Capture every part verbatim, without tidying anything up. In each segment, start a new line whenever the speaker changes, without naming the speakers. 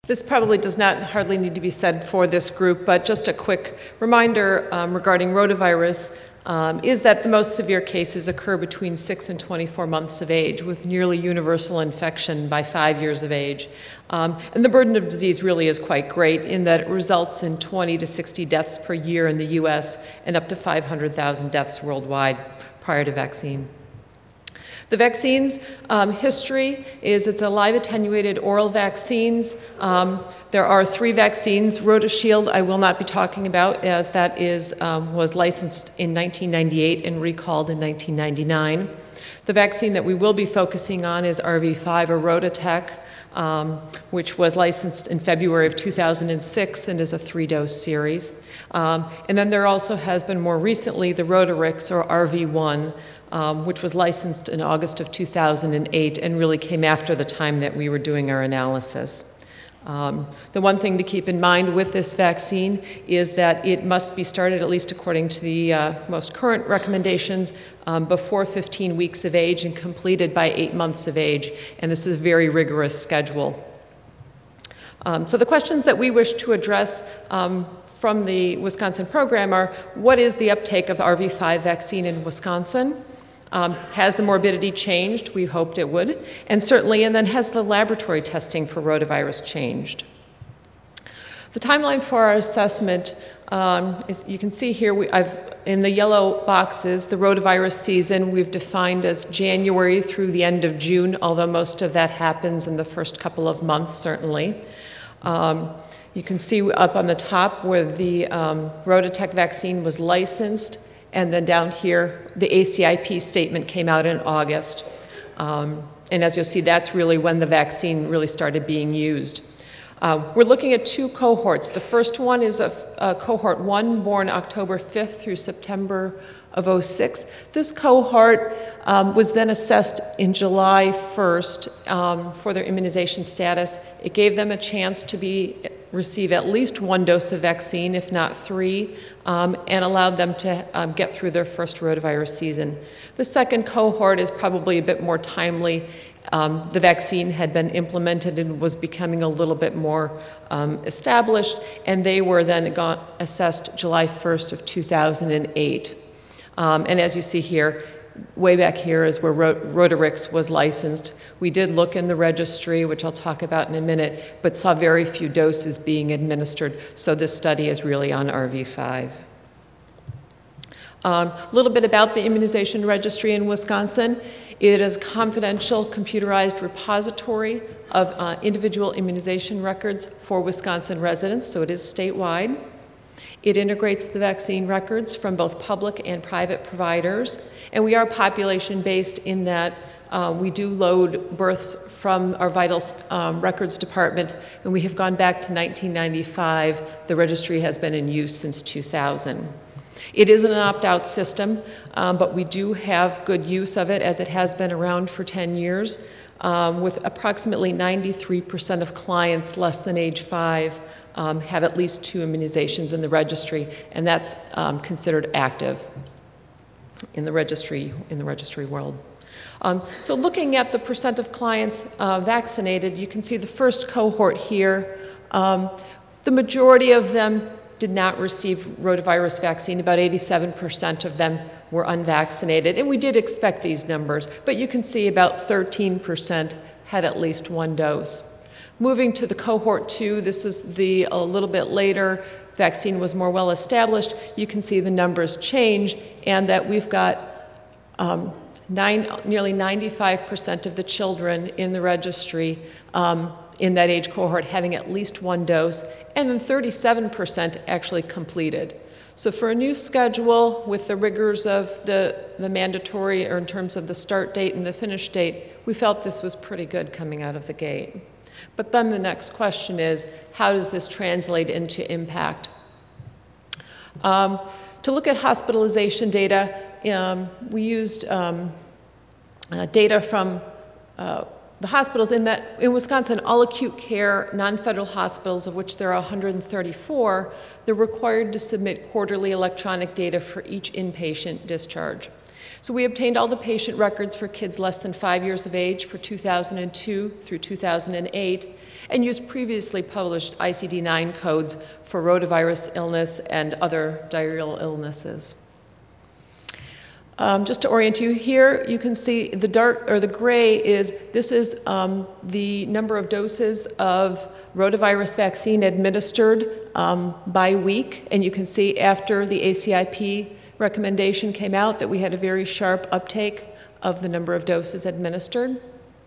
This probably does not hardly need to be said for this group, but just a quick reminder um, regarding rotavirus um, is that the most severe cases occur between six and twenty-four months of age, with nearly universal infection by five years of age. Um, and the burden of disease really is quite great in that it results in twenty to sixty deaths per year in the U S and up to five hundred thousand deaths worldwide prior to vaccine. The vaccines um, history is it's a live attenuated oral vaccines. Um, there are three vaccines. RotaShield I will not be talking about, as that is, um, was licensed in nineteen ninety-eight and recalled in nineteen ninety-nine. The vaccine that we will be focusing on is R V five or RotaTeq, um, which was licensed in February of two thousand six and is a three-dose series. Um, and then there also has been more recently the Rotarix or R V one, Um, which was licensed in August of two thousand eight and really came after the time that we were doing our analysis. Um, the one thing to keep in mind with this vaccine is that it must be started, at least according to the uh, most current recommendations, um, before fifteen weeks of age and completed by eight months of age, and this is a very rigorous schedule. Um, so the questions that we wish to address um, from the Wisconsin program are, what is the uptake of R V five vaccine in Wisconsin? Um, has the morbidity changed? We hoped it would. And certainly, and then has the laboratory testing for rotavirus changed? The timeline for our assessment, um, is, you can see here, we, I've, in the yellow boxes, the rotavirus season we've defined as January through the end of June, although most of that happens in the first couple of months, certainly. Um, You can see up on the top where the um, RotaTeq vaccine was licensed, and then down here, the A C I P statement came out in August. Um, and as you'll see, that's really when the vaccine really started being used. Uh, we're looking at two cohorts. The first one is a, a cohort one born October fifth through September of oh six. This cohort um, was then assessed in July first um, for their immunization status. It gave them a chance to be receive at least one dose of vaccine, if not three, um, and allowed them to um, get through their first rotavirus season. The second cohort is probably a bit more timely. Um, the vaccine had been implemented and was becoming a little bit more um, established, and they were then got assessed July first of two thousand eight. Um, and as you see here, way back here is where Rotarix was licensed. We did look in the registry, which I'll talk about in a minute, but saw very few doses being administered, so this study is really on R V five. A um, little bit about the immunization registry in Wisconsin. It is a confidential, computerized repository of uh, individual immunization records for Wisconsin residents, so it is statewide. It integrates the vaccine records from both public and private providers, and we are population-based in that uh, we do load births from our vital um, records department, and we have gone back to nineteen ninety-five. The registry has been in use since two thousand. It is an opt-out system, um, but we do have good use of it, as it has been around for ten years, um, with approximately ninety-three percent of clients less than age five Um, have at least two immunizations in the registry, and that's um, considered active in the registry in the registry world. Um, so looking at the percent of clients uh, vaccinated, you can see the first cohort here. Um, the majority of them did not receive rotavirus vaccine. About eighty-seven percent of them were unvaccinated, and we did expect these numbers, but you can see about thirteen percent had at least one dose. Moving to the cohort two, this is the a little bit later, vaccine was more well established. You can see the numbers change, and that we've got um, nine, nearly ninety-five percent of the children in the registry um, in that age cohort having at least one dose, and then thirty-seven percent actually completed. So for a new schedule with the rigors of the, the mandatory, or in terms of the start date and the finish date, we felt this was pretty good coming out of the gate. But then the next question is, how does this translate into impact? Um, to look at hospitalization data, um, we used um, uh, data from uh, the hospitals in that, in Wisconsin, all acute care, non-federal hospitals, of which there are one hundred thirty-four, they're required to submit quarterly electronic data for each inpatient discharge. So we obtained all the patient records for kids less than five years of age for two thousand two through two thousand eight, and used previously published I C D nine codes for rotavirus illness and other diarrheal illnesses. Um, just to orient you, here you can see the dark, or the gray is, this is um, the number of doses of rotavirus vaccine administered um, by week, and you can see after the A C I P recommendation came out that we had a very sharp uptake of the number of doses administered.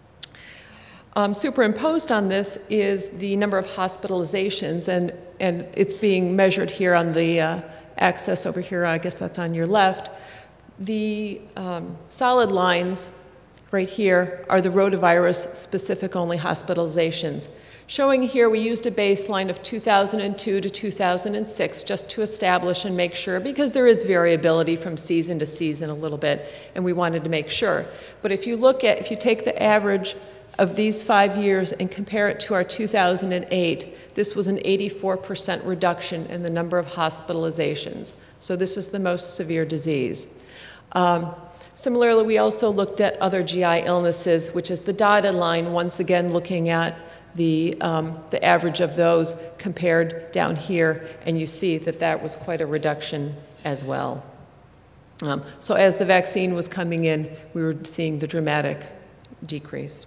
Um, superimposed on this is the number of hospitalizations, and, and it's being measured here on the uh, axis over here, I guess that's on your left. The um, solid lines right here are the rotavirus specific only hospitalizations. Showing here, we used a baseline of two thousand two to two thousand six just to establish and make sure, because there is variability from season to season a little bit, and we wanted to make sure. But if you look at, if you take the average of these five years and compare it to our two thousand eight, this was an eighty-four percent reduction in the number of hospitalizations. So this is the most severe disease. Um, similarly, we also looked at other G I illnesses, which is the dotted line, once again looking at the, um, the average of those compared down here, and you see that that was quite a reduction as well. Um, so as the vaccine was coming in, we were seeing the dramatic decrease.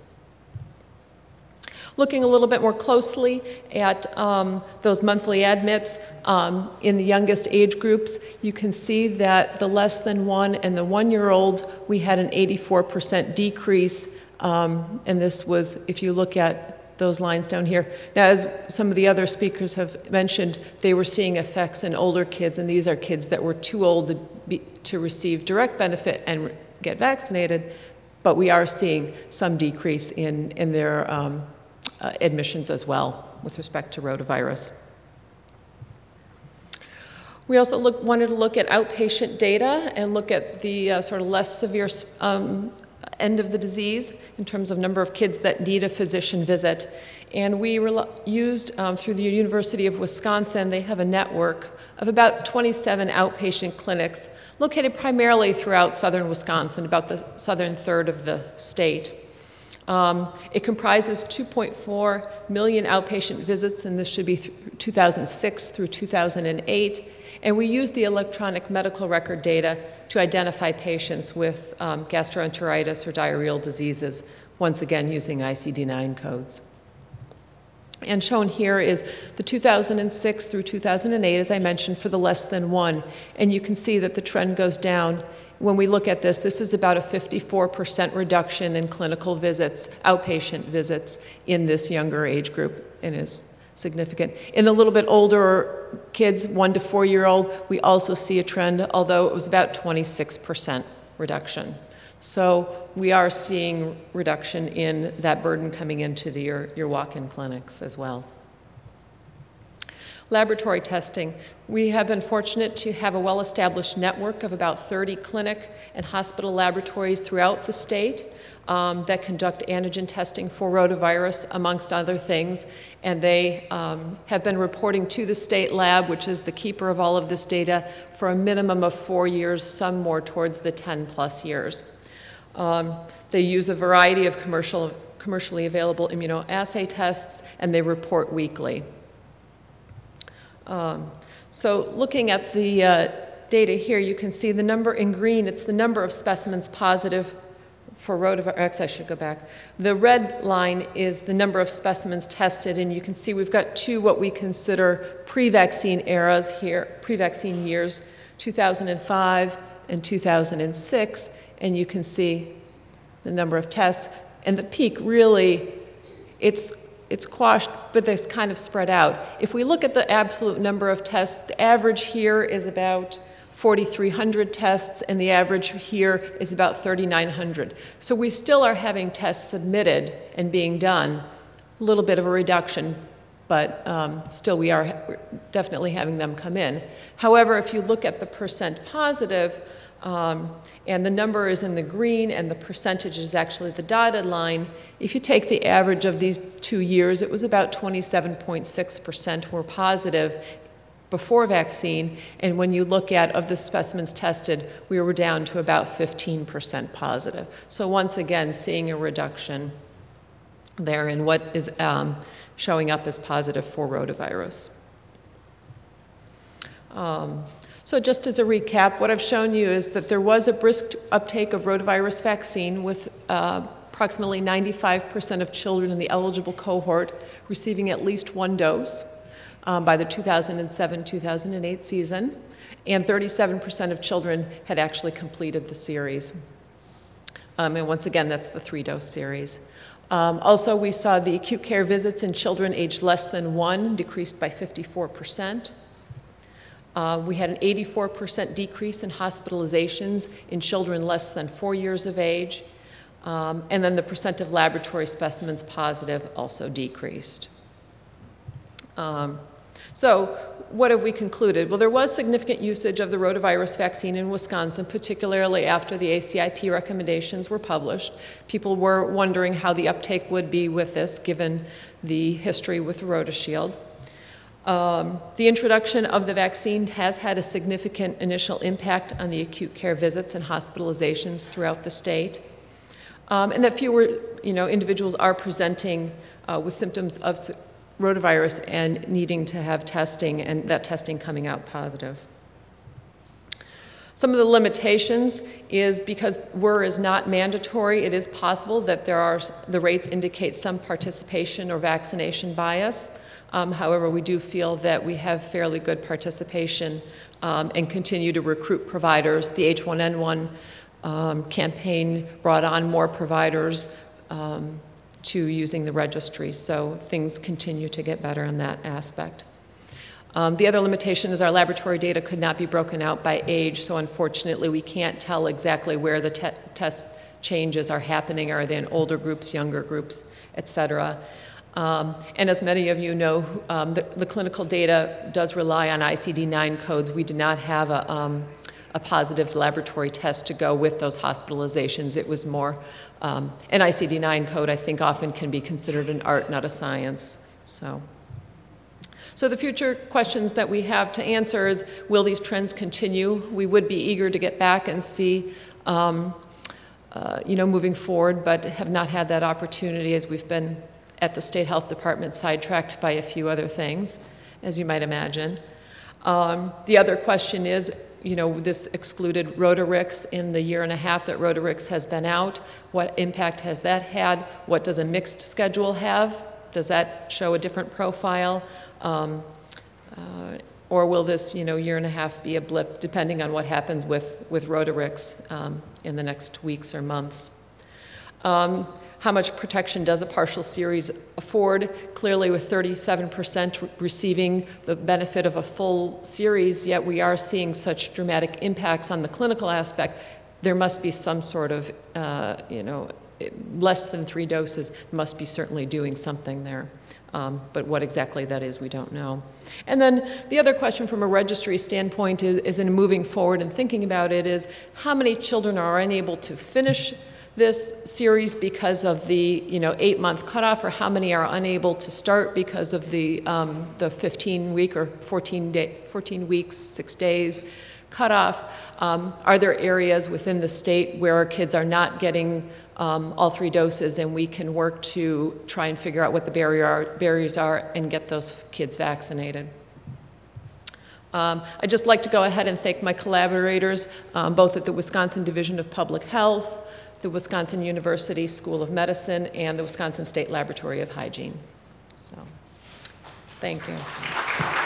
Looking a little bit more closely at um, those monthly admits um, in the youngest age groups, you can see that the less than one and the one-year-olds, we had an eighty-four percent decrease, um, and this was, if you look at those lines down here. Now, as some of the other speakers have mentioned, they were seeing effects in older kids, and these are kids that were too old to, be, to receive direct benefit and get vaccinated, but we are seeing some decrease in, in their um, Uh, admissions as well with respect to rotavirus. We also look, wanted to look at outpatient data and look at the uh, sort of less severe um, end of the disease in terms of number of kids that need a physician visit. And we used, um, through the University of Wisconsin, they have a network of about twenty-seven outpatient clinics located primarily throughout southern Wisconsin, about the southern third of the state. Um, it comprises two point four million outpatient visits, and this should be two thousand six through two thousand eight. And we use the electronic medical record data to identify patients with um, gastroenteritis or diarrheal diseases, once again using I C D nine codes. And shown here is the two thousand six through two thousand eight, as I mentioned, for the less than one. And you can see that the trend goes down. When we look at this, this is about a fifty-four percent reduction in clinical visits, outpatient visits, in this younger age group, and is significant. In the little bit older kids, one to four year old, we also see a trend, although it was about twenty-six percent reduction. So we are seeing reduction in that burden coming into the, your, your walk-in clinics as well. Laboratory testing. We have been fortunate to have a well-established network of about thirty clinic and hospital laboratories throughout the state um, that conduct antigen testing for rotavirus, amongst other things. And they um, have been reporting to the state lab, which is the keeper of all of this data, for a minimum of four years, some more towards the ten plus years. Um, they use a variety of commercial, commercially available immunoassay tests, and they report weekly. Um, so looking at the uh, data here, you can see the number in green, it's the number of specimens positive for rotavirus. I should go back. The red line is the number of specimens tested, and you can see we've got two what we consider pre-vaccine eras here, pre-vaccine years, two thousand five and two thousand six, and you can see the number of tests. And the peak really, it's It's quashed, but it's kind of spread out. If we look at the absolute number of tests, the average here is about forty-three hundred tests, and the average here is about thirty-nine hundred. So we still are having tests submitted and being done, a little bit of a reduction, but um, still we are definitely having them come in. However, if you look at the percent positive, Um, and the number is in the green, and the percentage is actually the dotted line. If you take the average of these two years, it was about twenty-seven point six percent were positive before vaccine, and when you look at, of the specimens tested, we were down to about fifteen percent positive. So once again, seeing a reduction there in what is um, showing up as positive for rotavirus. Um, so just as a recap, what I've shown you is that there was a brisk uptake of rotavirus vaccine with uh, approximately ninety-five percent of children in the eligible cohort receiving at least one dose um, by the two thousand seven two thousand eight season, and thirty-seven percent of children had actually completed the series. Um, and once again, that's the three-dose series. Um, also, we saw the acute care visits in children aged less than one decreased by fifty-four percent. Uh, we had an eighty-four percent decrease in hospitalizations in children less than four years of age. Um, and then the percent of laboratory specimens positive also decreased. Um, so what have we concluded? Well, there was significant usage of the rotavirus vaccine in Wisconsin, particularly after the A C I P recommendations were published. People were wondering how the uptake would be with this, given the history with RotaShield. Um, the introduction of the vaccine has had a significant initial impact on the acute care visits and hospitalizations throughout the state. Um, and that fewer you know, individuals are presenting uh, with symptoms of rotavirus and needing to have testing, and that testing coming out positive. Some of the limitations is because W E R is not mandatory, it is possible that there are, the rates indicate some participation or vaccination bias. Um, however, we do feel that we have fairly good participation um, and continue to recruit providers. The H one N one um, campaign brought on more providers um, to using the registry, so things continue to get better in that aspect. Um, the other limitation is our laboratory data could not be broken out by age, so unfortunately we can't tell exactly where the te test changes are happening. Are they in older groups, younger groups, et cetera. Um, and as many of you know, um, the, the clinical data does rely on I C D nine codes. We did not have a, um, a positive laboratory test to go with those hospitalizations. It was more, um, an I C D nine code I think often can be considered an art, not a science. So. So the future questions that we have to answer is, will these trends continue? We would be eager to get back and see, um, uh, you know, moving forward, but have not had that opportunity as we've been at the State Health Department sidetracked by a few other things, as you might imagine. Um, the other question is, you know, this excluded Rotarix in the year and a half that Rotarix has been out. What impact has that had? What does a mixed schedule have? Does that show a different profile? Um, uh, or will this, you know, year and a half be a blip, depending on what happens with, with Rotarix um, in the next weeks or months? Um, how much protection does a partial series afford? Clearly, with thirty-seven percent receiving the benefit of a full series, yet we are seeing such dramatic impacts on the clinical aspect, there must be some sort of, uh, you know, less than three doses must be certainly doing something there. Um, but what exactly that is, we don't know. And then the other question from a registry standpoint is, is in moving forward and thinking about it is, how many children are unable to finish this series because of the you know, eight-month cutoff, or how many are unable to start because of the um, the fifteen-week or fourteen day, fourteen weeks, six days cutoff? Um, are there areas within the state where our kids are not getting um, all three doses, and we can work to try and figure out what the barrier are, barriers are and get those kids vaccinated? Um, I'd just like to go ahead and thank my collaborators, um, both at the Wisconsin Division of Public Health, the Wisconsin University School of Medicine, and the Wisconsin State Laboratory of Hygiene. So, thank you.